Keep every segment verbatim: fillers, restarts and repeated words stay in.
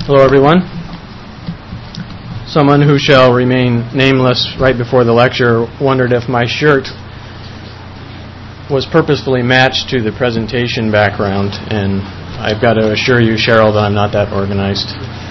Hello, everyone. Someone who shall remain nameless right before the lecture wondered if my shirt was purposefully matched to the presentation background, and I've got to assure you, Cheryl, that I'm not that organized.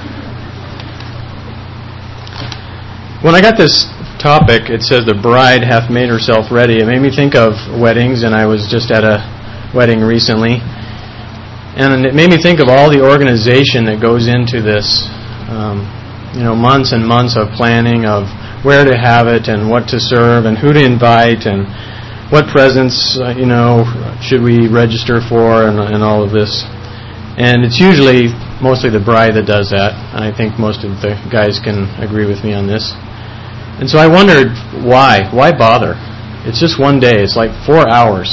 When I got this topic, it says the bride hath made herself ready. It made me think of weddings, and I was just at a wedding recently. And it made me think of all the organization that goes into this, um, you know, months and months of planning of where to have it and what to serve and who to invite and what presents, uh, you know, should we register for and, and all of this. And it's usually mostly the bride that does that. I think most of the guys can agree with me on this. And so I wondered why. Why bother? It's just one day. It's like four hours.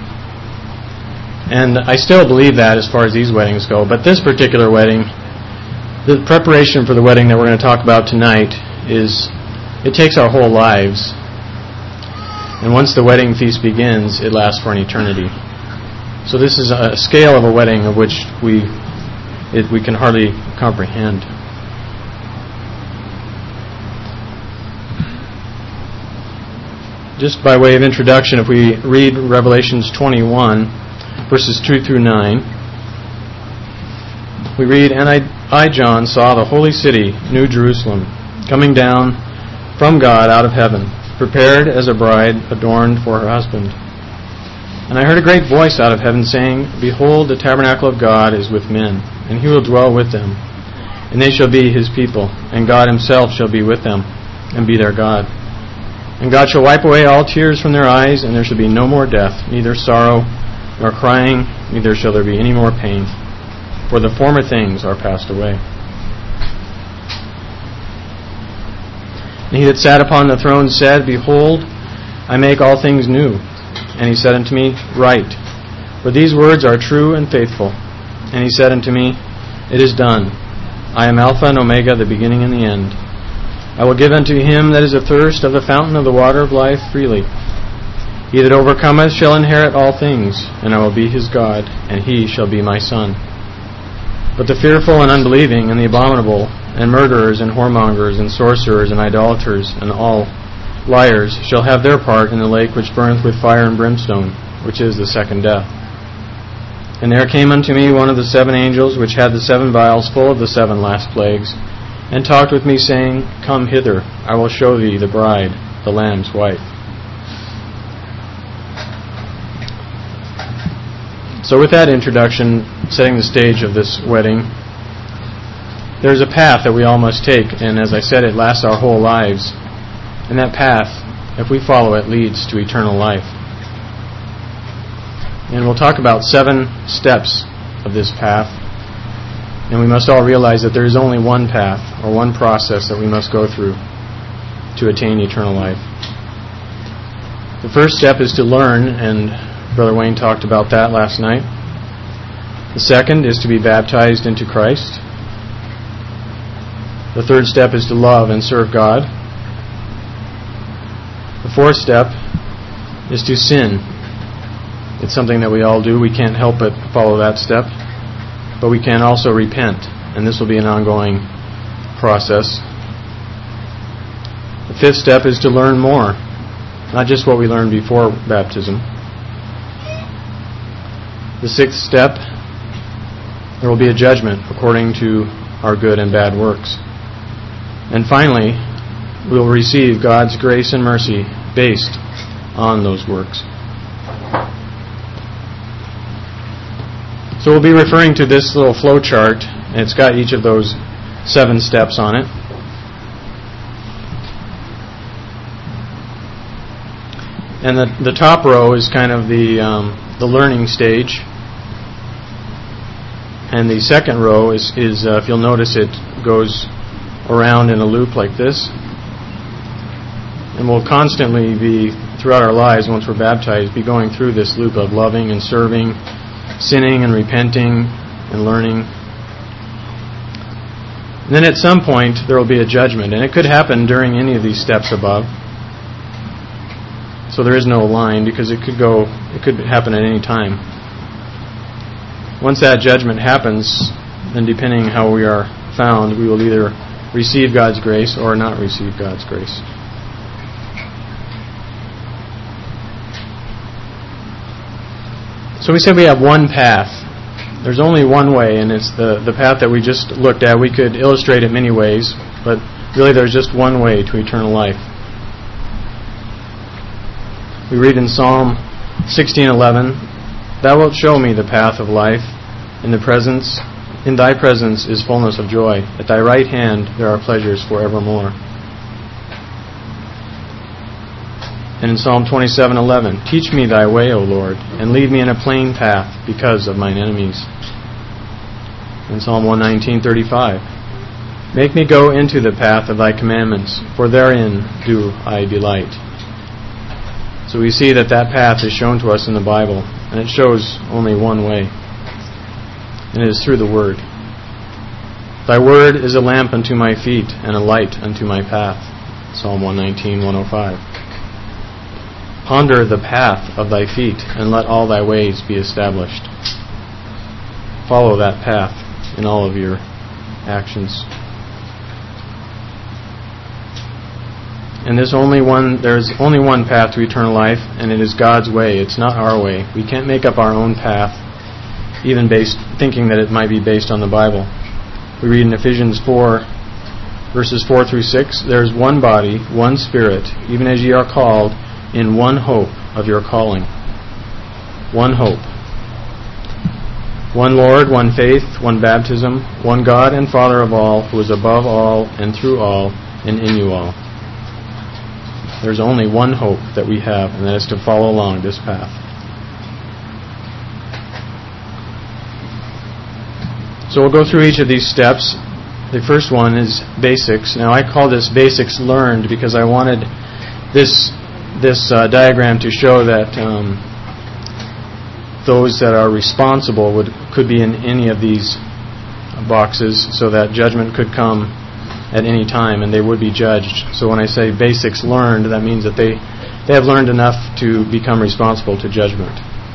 And I still believe that as far as these weddings go. But this particular wedding, the preparation for the wedding that we're going to talk about tonight is, it takes our whole lives. And once the wedding feast begins, it lasts for an eternity. So this is a scale of a wedding of which we it, we can hardly comprehend. Just by way of introduction, if we read Revelations twenty-one, verses two through nine, we read, And I, I, John, saw the holy city, New Jerusalem, coming down from God out of heaven, prepared as a bride adorned for her husband. And I heard a great voice out of heaven saying, Behold, the tabernacle of God is with men, and he will dwell with them. And they shall be his people, and God himself shall be with them, and be their God. And God shall wipe away all tears from their eyes, and there shall be no more death, neither sorrow, nor crying, neither shall there be any more pain, for the former things are passed away. And he that sat upon the throne said, Behold, I make all things new. And he said unto me, Write, for these words are true and faithful. And he said unto me, It is done. I am Alpha and Omega, the beginning and the end. I will give unto him that is athirst of the fountain of the water of life freely. He that overcometh shall inherit all things, and I will be his God, and he shall be my son. But the fearful and unbelieving, and the abominable, and murderers, and whoremongers, and sorcerers, and idolaters, and all liars shall have their part in the lake which burneth with fire and brimstone, which is the second death. And there came unto me one of the seven angels, which had the seven vials full of the seven last plagues, and talked with me, saying, Come hither, I will show thee the bride, the Lamb's wife. So with that introduction, setting the stage of this wedding, there's a path that we all must take, and as I said, it lasts our whole lives. And that path, if we follow it, leads to eternal life. And we'll talk about seven steps of this path. And we must all realize that there is only one path, or one process that we must go through to attain eternal life. The first step is to learn, and Brother Wayne talked about that last night. The second is to be baptized into Christ. The third step is to love and serve God. The fourth step is to sin. It's something that we all do. We can't help but follow that step. But we can also repent, and this will be an ongoing process. The fifth step is to learn more, not just what we learned before baptism. The sixth step, there will be a judgment according to our good and bad works. And finally, we will receive God's grace and mercy based on those works. So we'll be referring to this little flow chart, and it's got each of those seven steps on it. And the, the top row is kind of the um, the learning stage. And the second row is, is uh, if you'll notice, it goes around in a loop like this. And we'll constantly be, throughout our lives, once we're baptized, be going through this loop of loving and serving, sinning and repenting and learning. And then at some point, there will be a judgment. And it could happen during any of these steps above. So there is no line, because it could go, it could happen at any time. Once that judgment happens, then depending how we are found, we will either receive God's grace or not receive God's grace. So we said we have one path. There's only one way, and it's the, the path that we just looked at. We could illustrate it many ways, but really there's just one way to eternal life. We read in Psalm sixteen eleven, "Thou wilt show me the path of life. In the presence, in Thy presence is fullness of joy. At Thy right hand there are pleasures forevermore." And in Psalm twenty-seven eleven, "Teach me Thy way, O Lord, and lead me in a plain path because of mine enemies." In Psalm one nineteen thirty-five, "Make me go into the path of Thy commandments, for therein do I delight." So we see that that path is shown to us in the Bible, and it shows only one way, and it is through the Word. "Thy Word is a lamp unto my feet, and a light unto my path." Psalm one nineteen one oh five. "Ponder the path of Thy feet, and let all Thy ways be established." Follow that path in all of your actions. And there's only one there's only one path to eternal life, and it is God's way. It's not our way. We can't make up our own path, even based thinking that it might be based on the Bible. We read in Ephesians four, verses four through six, "There is one body, one Spirit, even as ye are called, in one hope of your calling." One hope. One Lord, one faith, one baptism, one God and Father of all, who is above all and through all and in you all. There's only one hope that we have, and that is to follow along this path. So we'll go through each of these steps. The first one is basics. Now I call this basics learned because I wanted this this uh, diagram to show that um, those that are responsible would could be in any of these boxes, so that judgment could come at any time and they would be judged. So when I say basics learned, that means that they, they have learned enough to become responsible to judgment.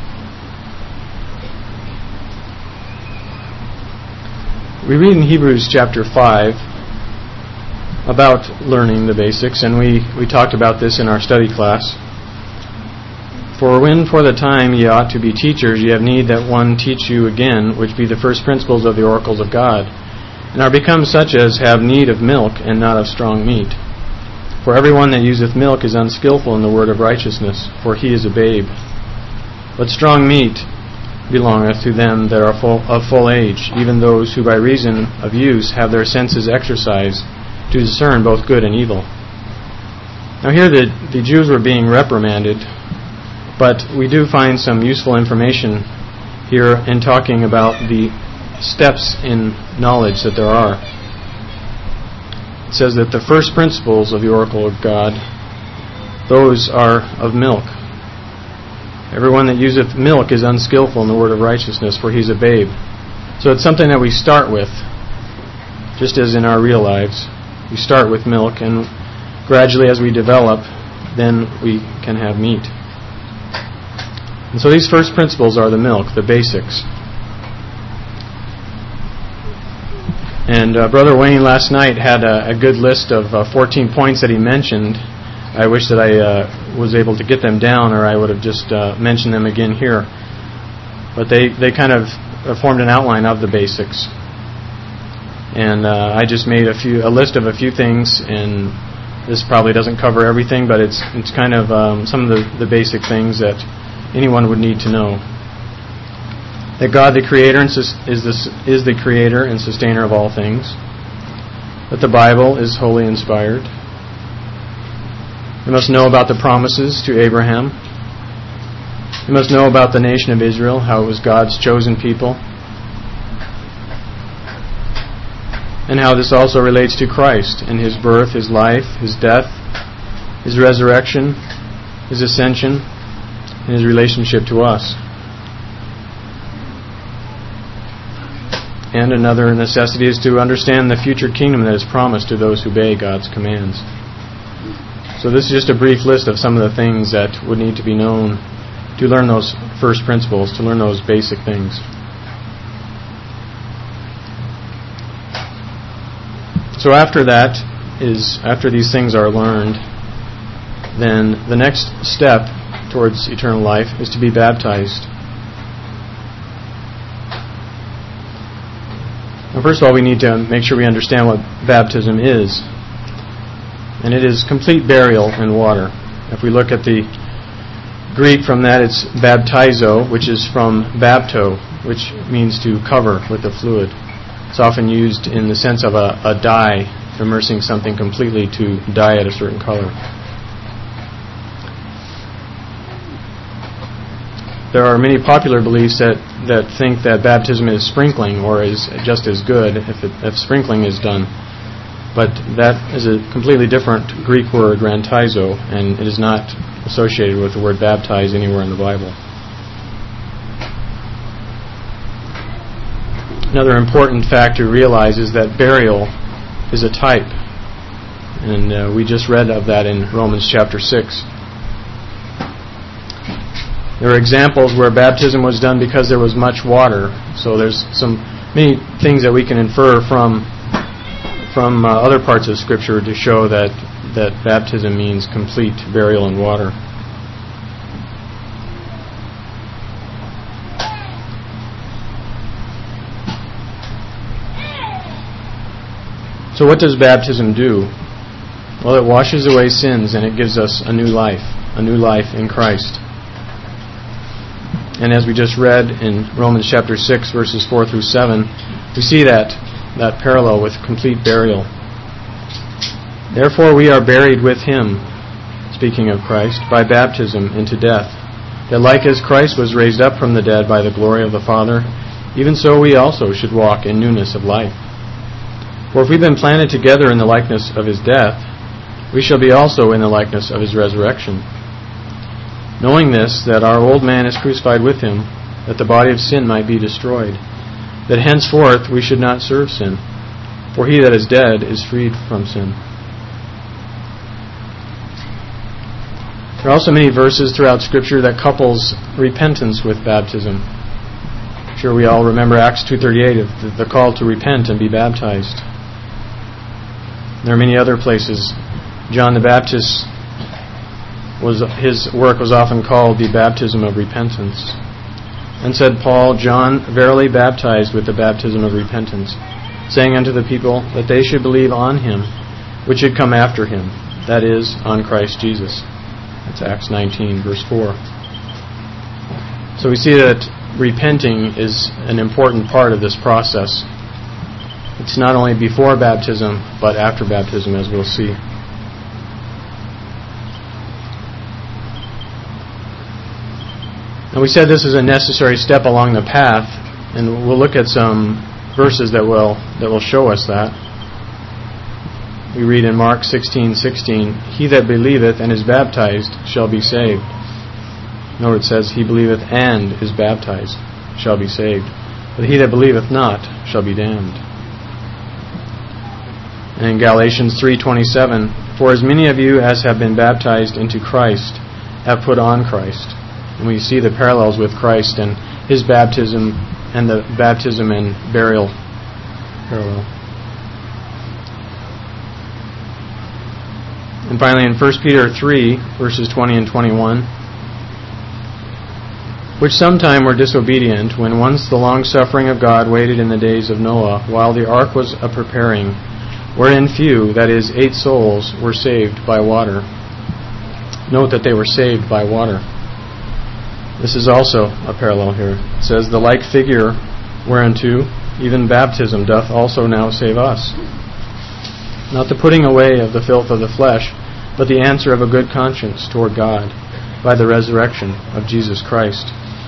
We read in Hebrews chapter five about learning the basics, and we, we talked about this in our study class. "For when for the time ye ought to be teachers, ye have need that one teach you again, which be the first principles of the oracles of God, and are become such as have need of milk, and not of strong meat. For everyone that useth milk is unskillful in the word of righteousness, for he is a babe. But strong meat belongeth to them that are full, of full age, even those who by reason of use have their senses exercised to discern both good and evil." Now here the, the Jews were being reprimanded, but we do find some useful information here in talking about the steps in knowledge that there are. It says that the first principles of the oracle of God, those are of milk. "Everyone that useth milk is unskillful in the word of righteousness, for he's a babe." So it's something that we start with, just as in our real lives. We start with milk, and gradually as we develop, then we can have meat. And so these first principles are the milk, the basics. And uh, Brother Wayne last night had a, a good list of uh, fourteen points that he mentioned. I wish that I uh, was able to get them down, or I would have just uh, mentioned them again here. But they, they kind of formed an outline of the basics. And uh, I just made a few a list of a few things, and this probably doesn't cover everything, but it's it's kind of um, some of the, the basic things that anyone would need to know. That God the Creator is the, is the Creator and Sustainer of all things. That the Bible is wholly inspired. We must know about the promises to Abraham. We must know about the nation of Israel, how it was God's chosen people, and how this also relates to Christ and His birth, His life, His death, His resurrection, His ascension, and His relationship to us. And another necessity is to understand the future kingdom that is promised to those who obey God's commands. So this is just a brief list of some of the things that would need to be known to learn those first principles, to learn those basic things. So after that is, after these things are learned, then the next step towards eternal life is to be baptized. Now, first of all, we need to make sure we understand what baptism is. And it is complete burial in water. If we look at the Greek from that, it's baptizo, which is from bapto, which means to cover with a fluid. It's often used in the sense of a, a dye, immersing something completely to dye it a certain color. There are many popular beliefs that, that think that baptism is sprinkling or is just as good if, it, if sprinkling is done. But that is a completely different Greek word, rantizo, and it is not associated with the word baptize anywhere in the Bible. Another important fact to realize is that burial is a type. And uh, we just read of that in Romans chapter six. There are examples where baptism was done because there was much water. So there's some many things that we can infer from from uh, other parts of Scripture to show that, that baptism means complete burial in water. So what does baptism do? Well, it washes away sins and it gives us a new life, a new life in Christ. And as we just read in Romans chapter six, verses four through seven, we see that, that parallel with complete burial. Therefore we are buried with Him, speaking of Christ, by baptism into death, that like as Christ was raised up from the dead by the glory of the Father, even so we also should walk in newness of life. For if we've been planted together in the likeness of His death, we shall be also in the likeness of His resurrection. Knowing this, that our old man is crucified with Him, that the body of sin might be destroyed, that henceforth we should not serve sin. For he that is dead is freed from sin. There are also many verses throughout Scripture that couples repentance with baptism. I'm sure we all remember Acts two thirty-eight, the call to repent and be baptized. There are many other places. John the Baptist, was his work was often called the baptism of repentance. And said Paul, John verily baptized with the baptism of repentance, saying unto the people that they should believe on Him which should come after Him, that is, on Christ Jesus. That's Acts nineteen, verse four. So we see that repenting is an important part of this process. It's not only before baptism, but after baptism, as we'll see. And we said this is a necessary step along the path, and we'll look at some verses that will that will show us that. We read in Mark sixteen sixteen, He that believeth and is baptized shall be saved. Note it says, He believeth and is baptized shall be saved. But he that believeth not shall be damned. And in Galatians three twenty-seven, For as many of you as have been baptized into Christ have put on Christ. And we see the parallels with Christ and His baptism and the baptism and burial parallel. And finally in First Peter three, verses twenty and twenty-one, which sometime were disobedient, when once the long-suffering of God waited in the days of Noah, while the ark was a-preparing, wherein few, that is, eight souls, were saved by water. Note that they were saved by water. This is also a parallel here. It says, The like figure whereunto even baptism doth also now save us. Not the putting away of the filth of the flesh, but the answer of a good conscience toward God, by the resurrection of Jesus Christ.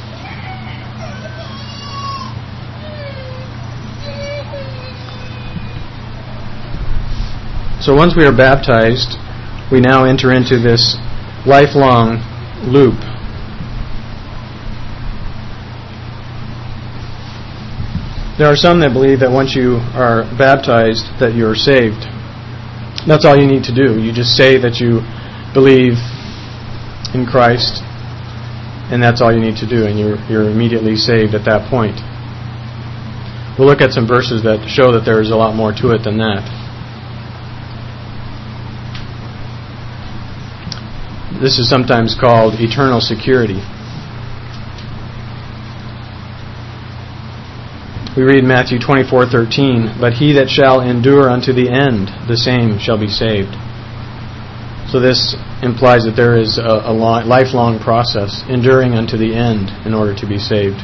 So once we are baptized, we now enter into this lifelong loop. There are some that believe that once you are baptized, that you are saved. That's all you need to do. You just say that you believe in Christ, and that's all you need to do, and you're, you're immediately saved at that point. We'll look at some verses that show that there is a lot more to it than that. this is sometimes called eternal security. We read Matthew twenty-four thirteen, "But he that shall endure unto the end, the same shall be saved." So this implies that there is a, a long, lifelong process, enduring unto the end in order to be saved.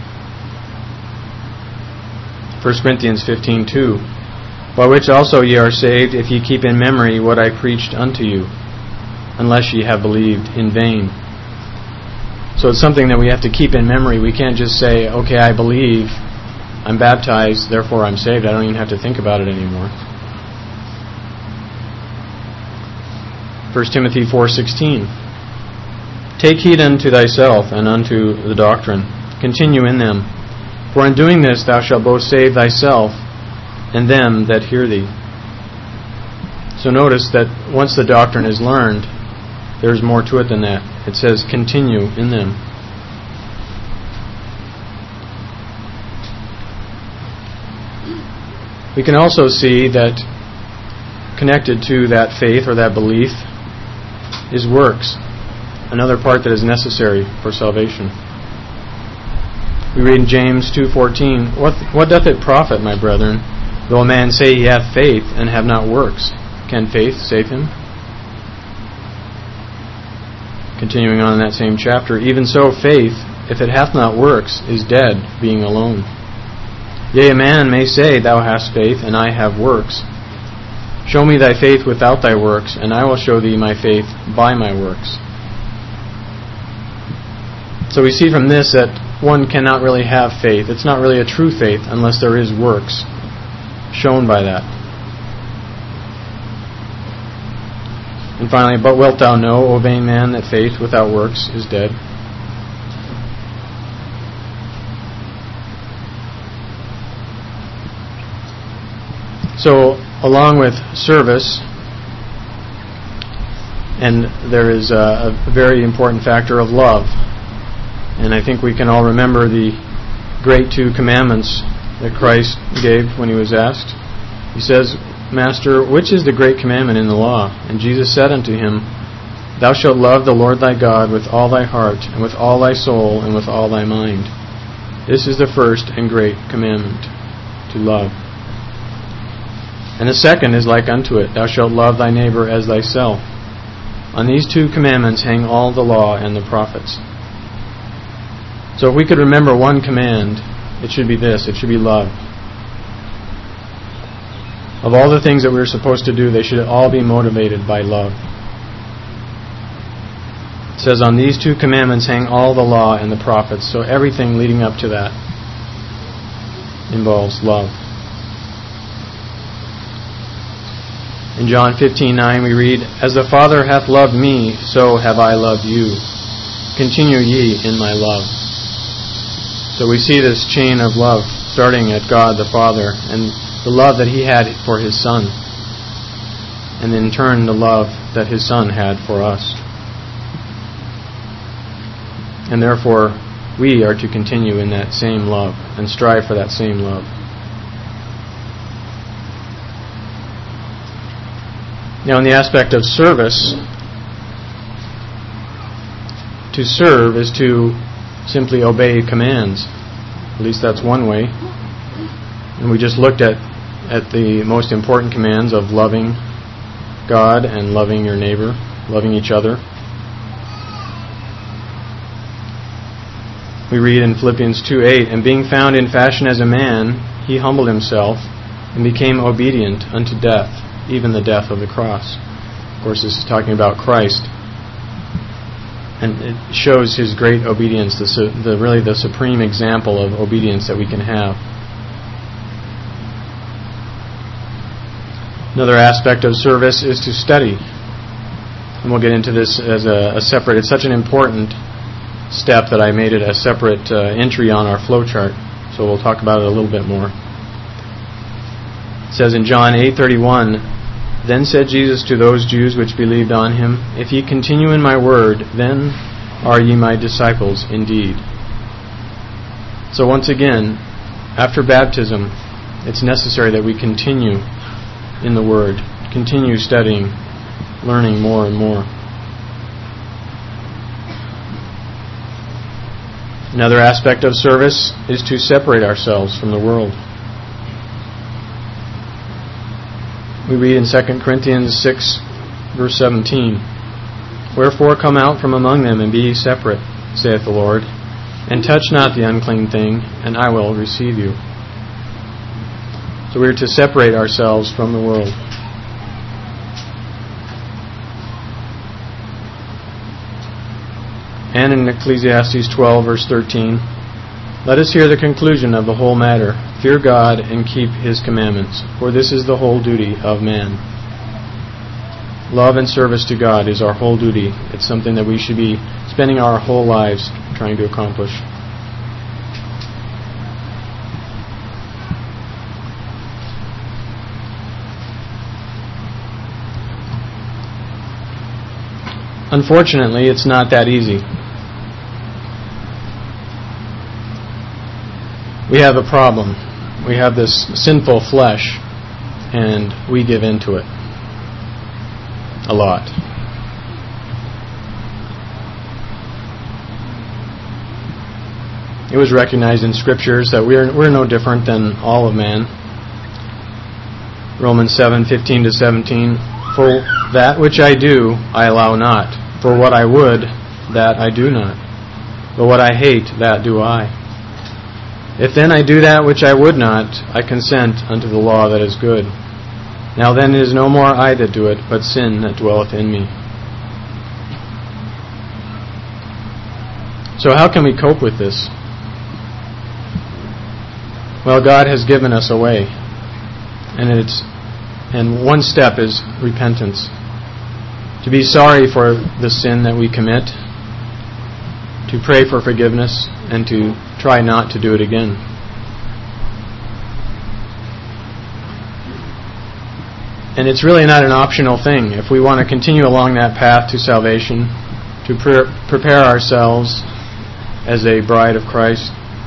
First Corinthians fifteen two, "By which also ye are saved, if ye keep in memory what I preached unto you, unless ye have believed in vain." So it's something that we have to keep in memory. We can't just say, okay, I believe, I'm baptized, therefore I'm saved. I don't even have to think about it anymore. First Timothy four sixteen, "Take heed unto thyself and unto the doctrine. Continue in them. For in doing this thou shalt both save thyself and them that hear thee." So notice that once the doctrine is learned, there's more to it than that. It says, continue in them. We can also see that connected to that faith or that belief is works, another part that is necessary for salvation. We read in James two fourteen, what, what doth it profit, my brethren, though a man say he hath faith and have not works? Can faith save him? Continuing on in that same chapter, "Even so faith, if it hath not works, is dead, being alone. Yea, a man may say, Thou hast faith, and I have works. Show me thy faith without thy works, and I will show thee my faith by my works." So we see from this that one cannot really have faith. It's not really a true faith unless there is works shown by that. And finally, "But wilt thou know, O vain man, that faith without works is dead?" So, along with service, and there is a, a very important factor of love. And I think we can all remember the great two commandments that Christ gave when he was asked. He says, "Master, which is the great commandment in the law?" And Jesus said unto him, "Thou shalt love the Lord thy God with all thy heart, and with all thy soul, and with all thy mind. This is the first and great commandment, to love. And the second is like unto it, Thou shalt love thy neighbor as thyself. On these two commandments hang all the law and the prophets." So if we could remember one command, it should be this, it should be love. Of all the things that we're supposed to do, they should all be motivated by love. It says, on these two commandments hang all the law and the prophets. So everything leading up to that involves love. In John fifteen nine we read, "As the Father hath loved me, so have I loved you. Continue ye in my love." So we see this chain of love starting at God the Father and the love that He had for His Son, and in turn the love that His Son had for us. And therefore we are to continue in that same love and strive for that same love. Now, in the aspect of service, to serve is to simply obey commands. At least that's one way. And we just looked at, at the most important commands of loving God and loving your neighbor, loving each other. We read in Philippians two eight, "And being found in fashion as a man, he humbled himself and became obedient unto death, even the death of the cross." Of course, this is talking about Christ. And it shows His great obedience, the, the really the supreme example of obedience that we can have. Another aspect of service is to study. And we'll get into this as a, a separate, it's such an important step that I made it a separate uh, entry on our flow chart. So we'll talk about it a little bit more. It says in John eight thirty-one, "Then said Jesus to those Jews which believed on Him, If ye continue in my word, then are ye my disciples indeed." So once again, after baptism, it's necessary that we continue in the word, continue studying, learning more and more. Another aspect of service is to separate ourselves from the world. We read in Second Corinthians six, verse seventeen, "Wherefore come out from among them, and be ye separate, saith the Lord, and touch not the unclean thing, and I will receive you." So we are to separate ourselves from the world. And in Ecclesiastes twelve, verse thirteen, "Let us hear the conclusion of the whole matter. Fear God and keep His commandments, for this is the whole duty of man." Love and service to God is our whole duty. It's something that we should be spending our whole lives trying to accomplish. Unfortunately, it's not that easy. We have a problem. We have this sinful flesh, and we give in to it a lot. It was recognized in Scriptures that we're we're no different than all of man. Romans seven fifteen to seventeen. "For that which I do, I allow not. For what I would, that I do not. But what I hate, that do I. If then I do that which I would not, I consent unto the law that is good. Now then it is no more I that do it, but sin that dwelleth in me." So how can we cope with this? Well, God has given us a way. And it's and one step is repentance. To be sorry for the sin that we commit, to pray for forgiveness, and to try not to do it again. And it's really not an optional thing. If we want to continue along that path to salvation, to pre- prepare ourselves as a bride of Christ,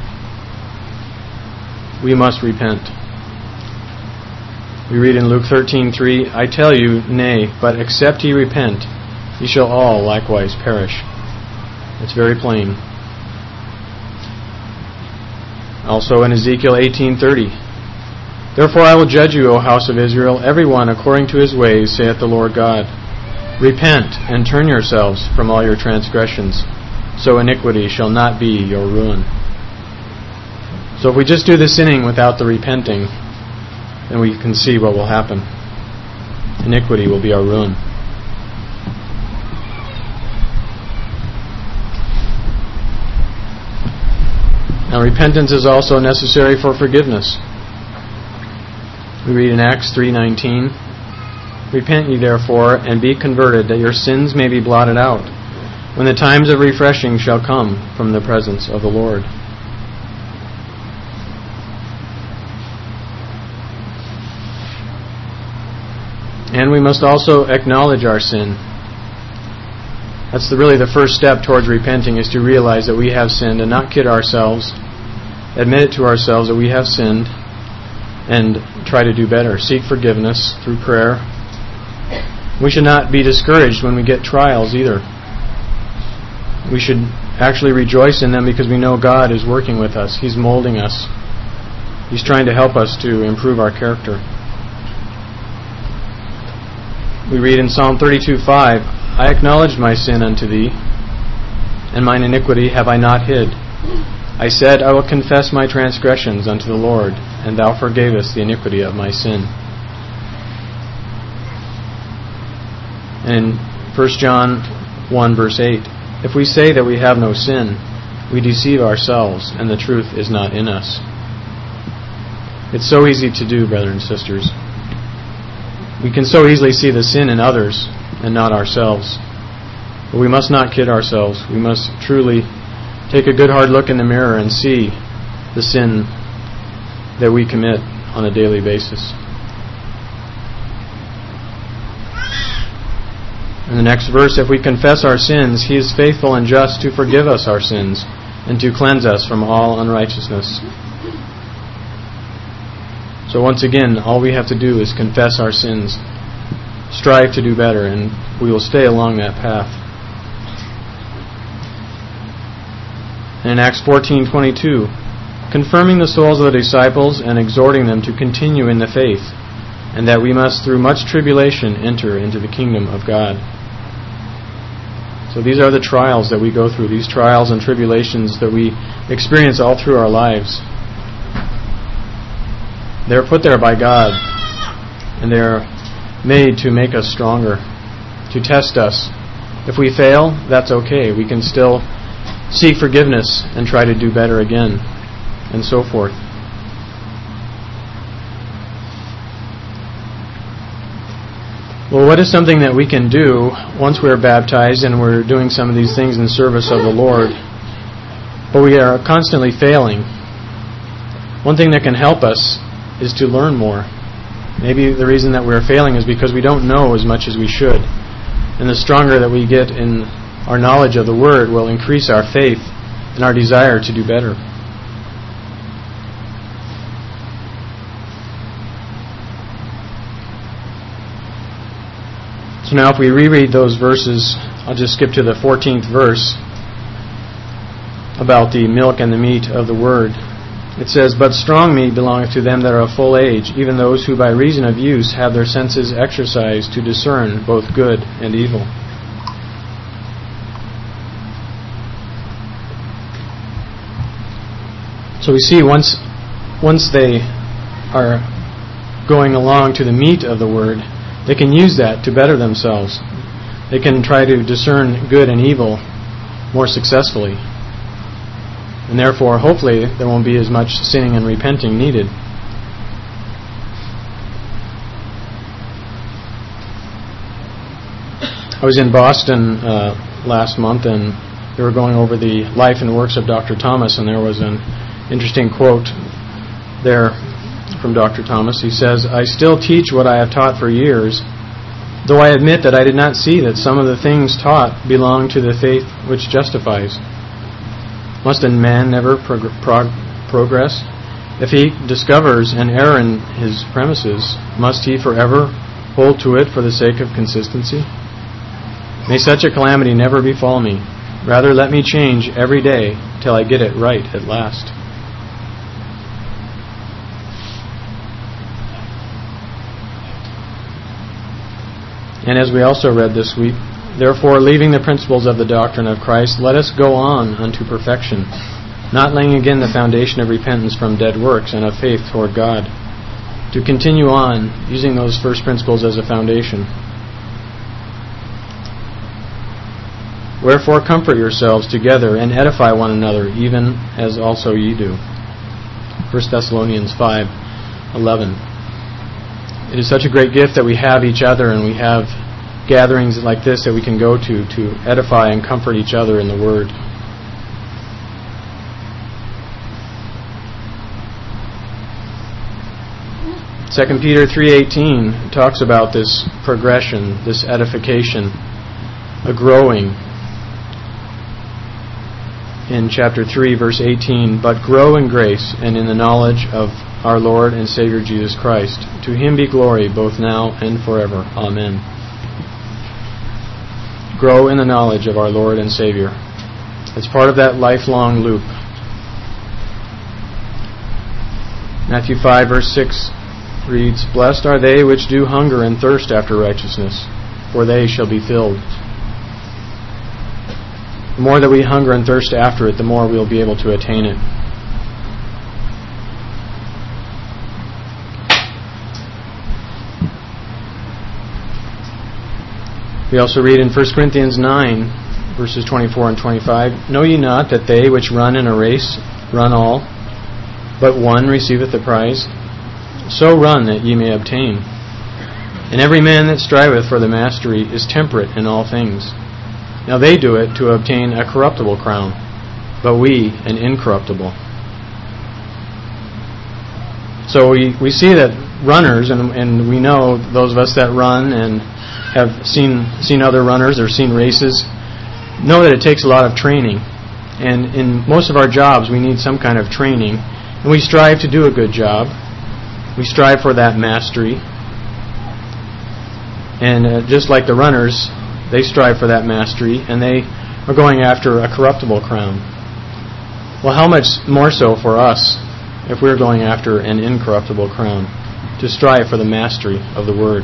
we must repent. We read in Luke thirteen three, "I tell you, nay, but except ye repent, ye shall all likewise perish." It's very plain. Also in Ezekiel eighteen thirty, "Therefore I will judge you, O house of Israel, every one according to his ways, saith the Lord God. Repent and turn yourselves from all your transgressions, so iniquity shall not be your ruin." So if we just do the sinning without the repenting, then we can see what will happen. Iniquity will be our ruin. Now repentance is also necessary for forgiveness. We read in Acts three nineteen, "Repent ye therefore, and be converted, that your sins may be blotted out, when the times of refreshing shall come from the presence of the Lord." And we must also acknowledge our sin. That's the, really the first step towards repenting, is to realize that we have sinned and not kid ourselves. Admit it to ourselves that we have sinned and try to do better. Seek forgiveness through prayer. We should not be discouraged when we get trials either. We should actually rejoice in them because we know God is working with us. He's molding us. He's trying to help us to improve our character. We read in Psalm thirty-two five, "I acknowledged my sin unto thee, and mine iniquity have I not hid. I said, I will confess my transgressions unto the Lord, and thou forgavest the iniquity of my sin." And in First John one verse eight, "If we say that we have no sin, we deceive ourselves, and the truth is not in us." It's so easy to do, brothers and sisters. We can so easily see the sin in others and not ourselves. But we must not kid ourselves. We must truly take a good hard look in the mirror and see the sin that we commit on a daily basis. In the next verse, "If we confess our sins, He is faithful and just to forgive us our sins and to cleanse us from all unrighteousness." So once again, all we have to do is confess our sins, strive to do better, and we will stay along that path. And in Acts fourteen twenty-two, confirming the souls of the disciples and exhorting them to continue in the faith, and that we must through much tribulation enter into the kingdom of God. So these are the trials that we go through, these trials and tribulations that we experience all through our lives. They're put there by God, and they're made to make us stronger, to test us. If we fail, that's okay. We can still seek forgiveness and try to do better again, and so forth. Well, what is something that we can do once we're baptized and we're doing some of these things in service of the Lord, but we are constantly failing? One thing that can help us is to learn more. Maybe the reason that we're failing is because we don't know as much as we should. And the stronger that we get in our knowledge of the Word will increase our faith and our desire to do better. So now if we reread those verses, I'll just skip to the fourteenth verse about the milk and the meat of the Word. It says, "But strong meat belongeth to them that are of full age, even those who by reason of use have their senses exercised to discern both good and evil." So we see once once they are going along to the meat of the Word, they can use that to better themselves. They can try to discern good and evil more successfully. And therefore, hopefully, there won't be as much sinning and repenting needed. I was in Boston uh, last month, and they were going over the life and works of Doctor Thomas, and there was an interesting quote there from Doctor Thomas. He says, "I still teach what I have taught for years, though I admit that I did not see that some of the things taught belong to the faith which justifies. Must a man never prog- prog- progress? If he discovers an error in his premises, must he forever hold to it for the sake of consistency? May such a calamity never befall me. Rather let me change every day till I get it right at last." And as we also read this week, "Therefore, leaving the principles of the doctrine of Christ, let us go on unto perfection, not laying again the foundation of repentance from dead works and of faith toward God," to continue on using those first principles as a foundation. "Wherefore comfort yourselves together and edify one another, even as also ye do." First Thessalonians five eleven. It is such a great gift that we have each other, and we have gatherings like this that we can go to to edify and comfort each other in the Word. Second Peter three eighteen talks about this progression, this edification, a growing. In chapter three, verse eighteen, "But grow in grace and in the knowledge of our Lord and Savior Jesus Christ. To Him be glory both now and forever. Amen." Grow in the knowledge of our Lord and Savior. It's part of that lifelong loop. Matthew five, verse six reads, "Blessed are they which do hunger and thirst after righteousness, for they shall be filled." The more that we hunger and thirst after it, the more we'll be able to attain it. We also read in First Corinthians nine, verses twenty-four and twenty-five, "Know ye not that they which run in a race run all, but one receiveth the prize? So run that ye may obtain. And every man that striveth for the mastery is temperate in all things. Now they do it to obtain a corruptible crown, but we an incorruptible." So we, we see that runners, and, and we know those of us that run and have seen seen other runners or seen races, know that it takes a lot of training. And in most of our jobs, we need some kind of training. And we strive to do a good job. We strive for that mastery. And uh, just like the runners, they strive for that mastery, and they are going after a corruptible crown. Well, how much more so for us if we're going after an incorruptible crown, to strive for the mastery of the Word.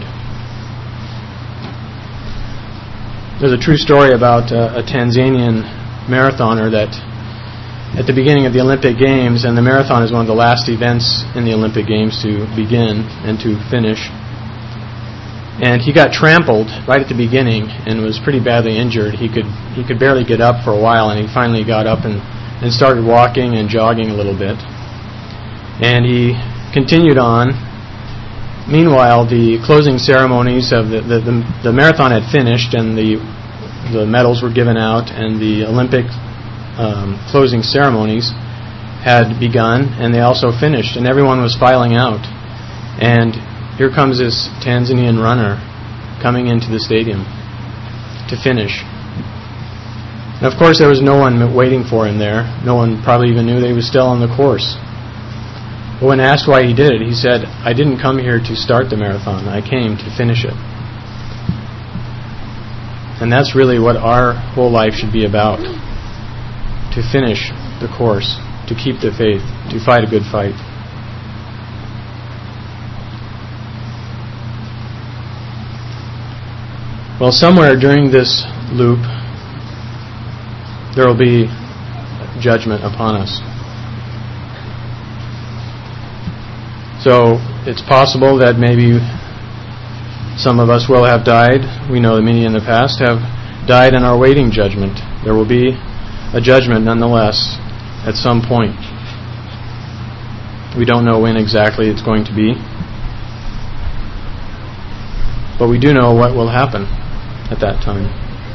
There's a true story about uh, a Tanzanian marathoner that at the beginning of the Olympic Games, and the marathon is one of the last events in the Olympic Games to begin and to finish, and he got trampled right at the beginning and was pretty badly injured. He could he could barely get up for a while, and he finally got up and, and started walking and jogging a little bit. And he continued on. Meanwhile, the closing ceremonies of the, the, the, the marathon had finished, and the the medals were given out, and the Olympic um, closing ceremonies had begun, and they also finished, and everyone was filing out. And here comes this Tanzanian runner coming into the stadium to finish. And of course, there was no one waiting for him there. No one probably even knew that he was still on the course. But when asked why he did it, he said, "I didn't come here to start the marathon. I came to finish it." And that's really what our whole life should be about. To finish the course, to keep the faith, to fight a good fight. Well, somewhere during this loop, there will be judgment upon us. So it's possible that maybe some of us will have died. We know that many in the past have died and are awaiting judgment. There will be a judgment nonetheless at some point. We don't know when exactly it's going to be. But we do know what will happen at that time.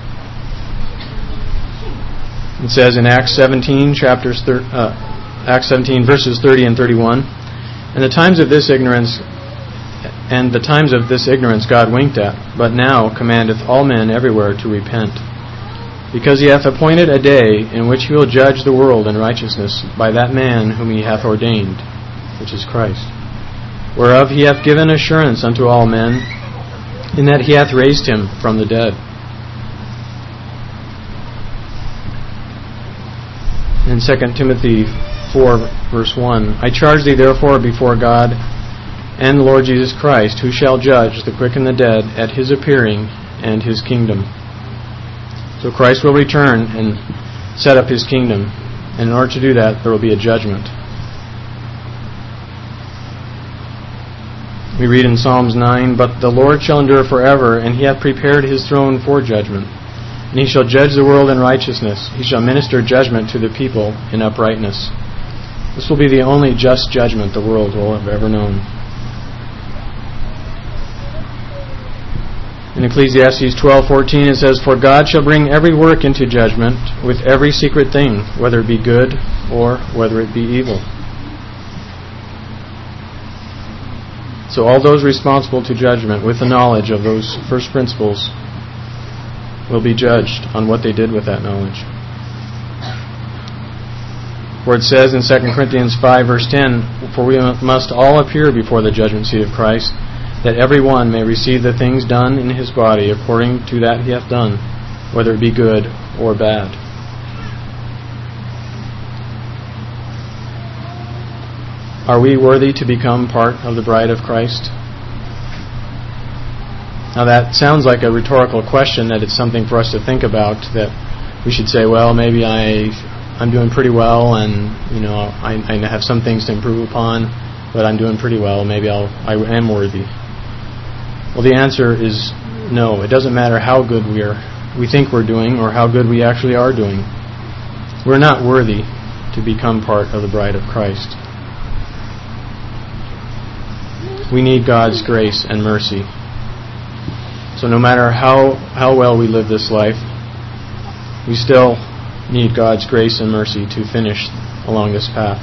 It says in Acts seventeen, chapters thir- uh, Acts seventeen, verses thirty and thirty-one, And the times of this ignorance, and the times of this ignorance God winked at, but now commandeth all men everywhere to repent. Because he hath appointed a day in which he will judge the world in righteousness by that man whom he hath ordained, which is Christ. Whereof he hath given assurance unto all men, in that he hath raised him from the dead. In Second Timothy four, verse one, I charge thee therefore before God and the Lord Jesus Christ, who shall judge the quick and the dead at his appearing and his kingdom. So Christ will return and set up his kingdom. And in order to do that, there will be a judgment. We read in Psalms nine, But the Lord shall endure forever, and he hath prepared his throne for judgment. And he shall judge the world in righteousness. He shall minister judgment to the people in uprightness. This will be the only just judgment the world will have ever known. In Ecclesiastes twelve fourteen it says, For God shall bring every work into judgment with every secret thing, whether it be good or whether it be evil. So all those responsible to judgment with the knowledge of those first principles will be judged on what they did with that knowledge. For it says in Second Corinthians five verse ten, For we must all appear before the judgment seat of Christ, that every one may receive the things done in his body according to that he hath done, whether it be good or bad. Are we worthy to become part of the bride of Christ? Now that sounds like a rhetorical question, that it's something for us to think about, that we should say, well, maybe I, I'm doing pretty well, and you know, I, I have some things to improve upon, but I'm doing pretty well, maybe I'll, I am worthy. Well, the answer is no. It doesn't matter how good we are, we think we're doing, or how good we actually are doing. We're not worthy to become part of the bride of Christ. We need God's grace and mercy. So no matter how, how well we live this life, we still need God's grace and mercy to finish along this path.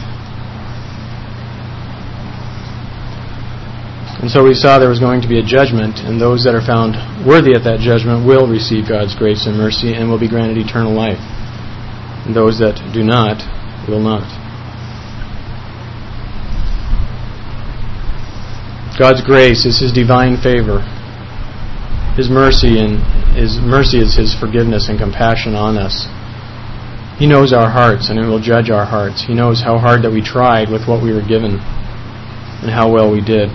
And so we saw there was going to be a judgment, and those that are found worthy at that judgment will receive God's grace and mercy and will be granted eternal life. And those that do not will not. God's grace is his divine favor. His mercy and his mercy is his forgiveness and compassion on us. He knows our hearts, and He will judge our hearts. He knows how hard that we tried with what we were given and how well we did.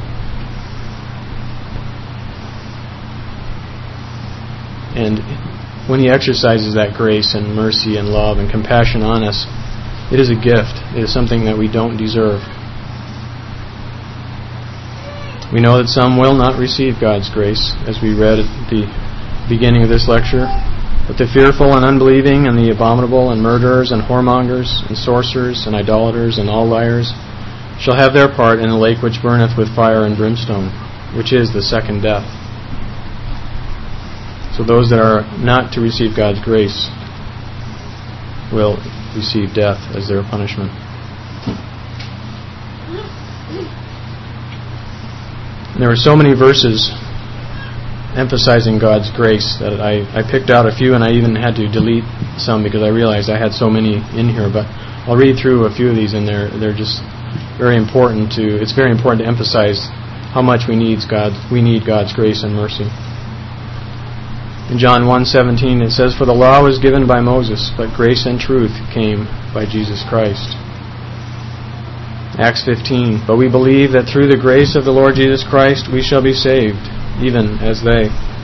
And when He exercises that grace and mercy and love and compassion on us, it is a gift. It is something that we don't deserve. We know that some will not receive God's grace, as we read at the beginning of this lecture. But the fearful and unbelieving and the abominable and murderers and whoremongers and sorcerers and idolaters and all liars shall have their part in the lake which burneth with fire and brimstone, which is the second death. So those that are not to receive God's grace will receive death as their punishment. And there were so many verses emphasizing God's grace that I, I picked out a few, and I even had to delete some because I realized I had so many in here. But I'll read through a few of these, and they're they're just very important to. It's very important to emphasize how much we need God. We need God's grace and mercy. In John one seventeen it says, "For the law was given by Moses, but grace and truth came by Jesus Christ." Acts fifteen, "But we believe that through the grace of the Lord Jesus Christ we shall be saved, even as they."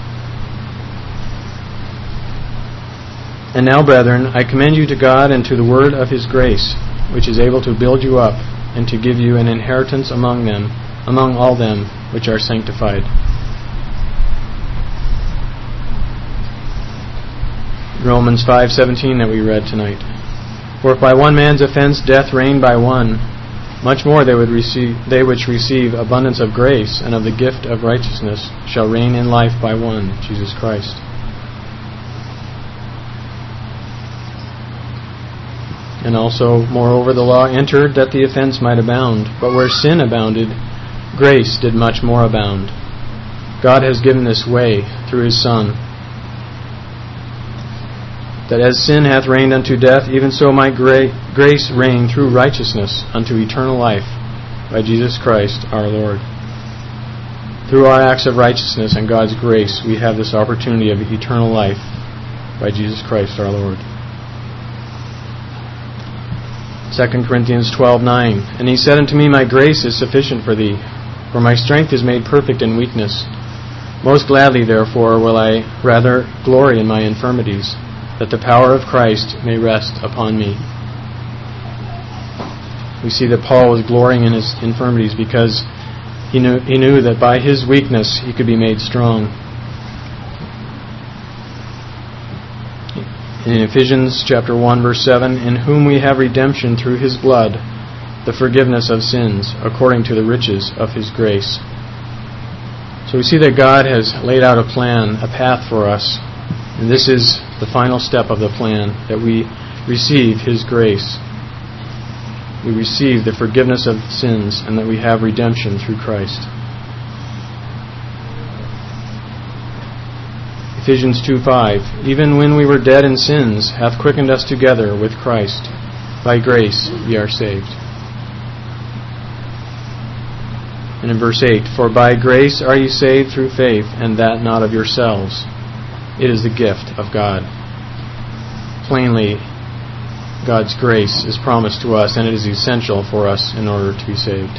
"And now, brethren, I commend you to God and to the word of His grace, which is able to build you up and to give you an inheritance among them, among all them which are sanctified." Romans five seventeen that we read tonight. "For if by one man's offense death reigned by one, much more they would receive, they which receive abundance of grace and of the gift of righteousness shall reign in life by one, Jesus Christ." And also, "Moreover, the law entered that the offense might abound. But where sin abounded, grace did much more abound. God has given this way through His Son, that as sin hath reigned unto death, even so might gra- grace reign through righteousness unto eternal life by Jesus Christ our Lord." Through our acts of righteousness and God's grace, we have this opportunity of eternal life by Jesus Christ our Lord. Second Corinthians twelve nine, "And He said unto me, My grace is sufficient for thee, for my strength is made perfect in weakness. Most gladly, therefore, will I rather glory in my infirmities, that the power of Christ may rest upon me." We see that Paul was glorying in his infirmities because he knew, he knew that by his weakness he could be made strong. In Ephesians chapter one, verse seven, "In whom we have redemption through His blood, the forgiveness of sins, according to the riches of His grace." So we see that God has laid out a plan, a path for us. And this is the final step of the plan, that we receive His grace. We receive the forgiveness of sins, and that we have redemption through Christ. Ephesians two five, "Even when we were dead in sins, hath quickened us together with Christ. By grace ye are saved." And in verse eight, "For by grace are ye saved through faith, and that not of yourselves. It is the gift of God." Plainly, God's grace is promised to us, and it is essential for us in order to be saved.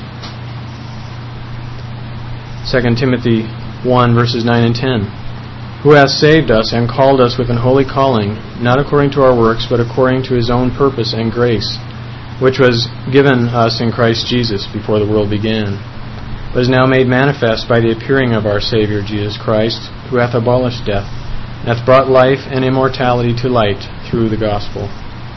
Second Timothy one, verses nine and ten, "Who hath saved us and called us with an holy calling, not according to our works, but according to His own purpose and grace, which was given us in Christ Jesus before the world began, but is now made manifest by the appearing of our Savior Jesus Christ, who hath abolished death, and hath brought life and immortality to light through the gospel."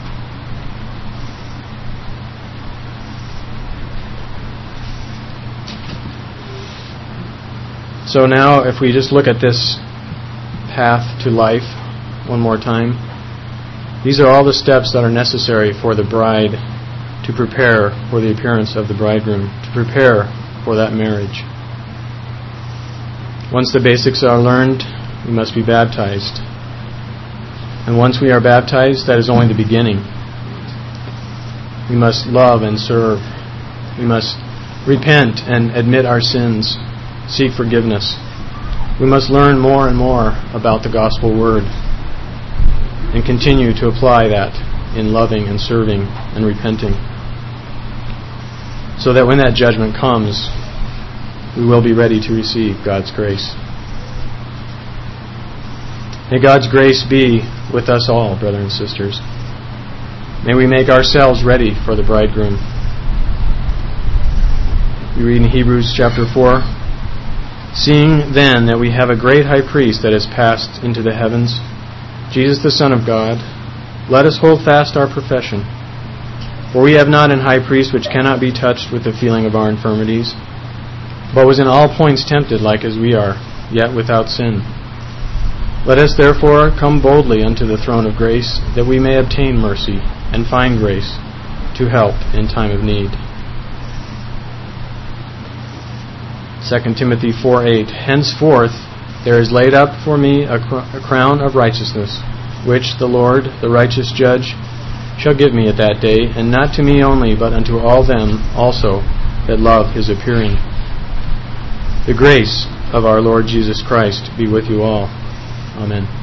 So now, if we just look at this path to life one more time, these are all the steps that are necessary for the bride to prepare for the appearance of the bridegroom, to prepare for that marriage. Once the basics are learned, we must be baptized. And once we are baptized, that is only the beginning. We must love and serve. We must repent and admit our sins, seek forgiveness. We must learn more and more about the gospel word and continue to apply that in loving and serving and repenting, so that when that judgment comes, we will be ready to receive God's grace. May God's grace be with us all, brothers and sisters. May we make ourselves ready for the bridegroom. We read in Hebrews chapter four, "Seeing then that we have a great high priest that has passed into the heavens, Jesus the Son of God, let us hold fast our profession. For we have not an high priest which cannot be touched with the feeling of our infirmities, but was in all points tempted like as we are, yet without sin. Let us therefore come boldly unto the throne of grace, that we may obtain mercy and find grace to help in time of need." Second Timothy four eight, "Henceforth there is laid up for me a, cr- a crown of righteousness, which the Lord, the righteous judge, shall give me at that day, and not to me only, but unto all them also that love his appearing." The grace of our Lord Jesus Christ be with you all. Amen.